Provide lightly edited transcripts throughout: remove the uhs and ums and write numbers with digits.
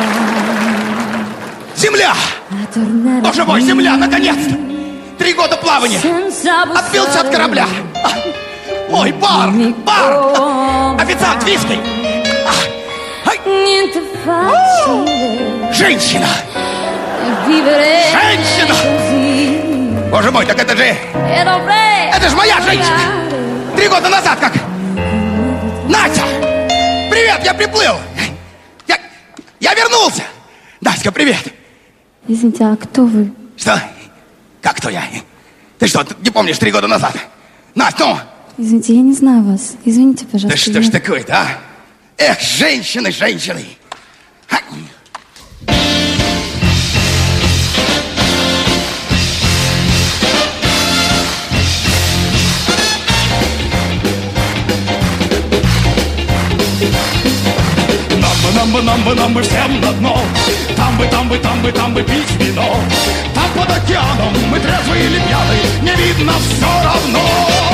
Земля! Боже мой, земля, наконец-то! 3 года плавания! Отбился от корабля! Ой, бар! Официант, виски! Женщина! Женщина! Боже мой, так это же... Это же моя женщина! 3 года назад как... Настя! Привет, я приплыл! Я вернулся! Настя, привет! Извините, а кто вы? Что? Как кто я? Ты что, не помнишь 3 года назад? Настя, ну! Извините, я не знаю вас. Извините, пожалуйста. Да что ж такое-то, а? Эх, женщины, женщины! Нам бы всем на дно. Там бы пить вино. Там под океаном мы трезвые или пьяные, не видно все равно.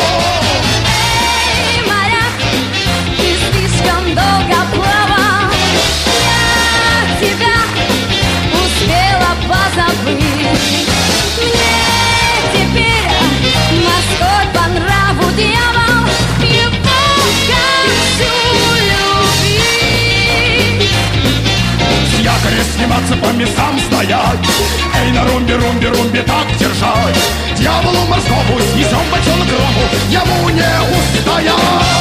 Эй, моряк, ты слишком долго плавал. Я тебя успела позабыть. Мне теперь морской по нраву дьявол. Его хочу любить. С якоря сниматься, по местам стоять. Эй, на румбе, так держать. Дьяволу морскому снесем бочонок рому, ему не устоять.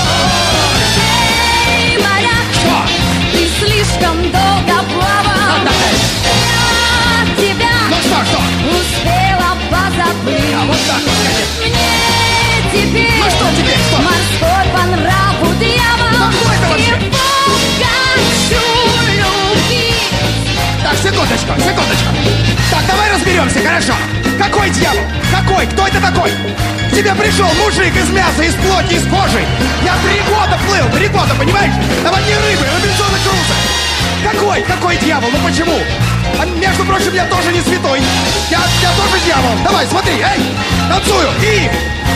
Эй, моряк, что? Ты слишком долго плавал. Я тебя что? успела позабыть. А вот так вот, конечно. Мне теперь, что теперь, что? морской по нраву дьявол. Его хочу любить. Так, секундочку. Так, давай разберемся, хорошо. Какой дьявол? Какой? Кто это такой? К тебе пришел мужик из мяса, из плоти, из кожи. Я 3 года плыл, 3 года, понимаешь? На одни рыбы, Робинзона Круза. Какой дьявол? Ну почему? А между прочим, я тоже не святой. Я тоже дьявол. Давай, смотри, эй, танцую. И...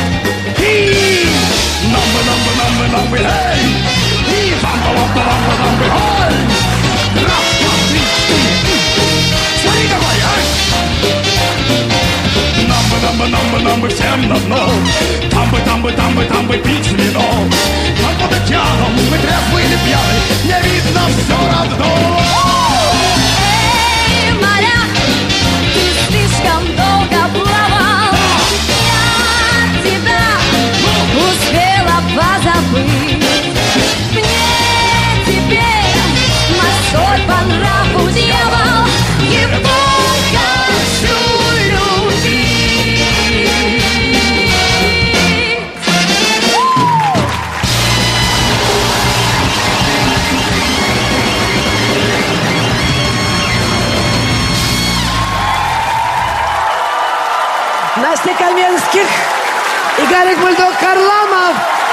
Нам бы, эй! И ламба, эй! Раз, 2, 3, 4. Смотри какой, ай! Нам бы всем на дно. Там бы пить вино. Там под океаном мы трезвые или пьяные, не видно все равно. Эй, моряк, ты слишком долго плавал. Я тебя успела позабыть. Мне теперь морской по нраву дьявол. Его хочу любить. Настя Каменских и Гарик Бульдог Харламов.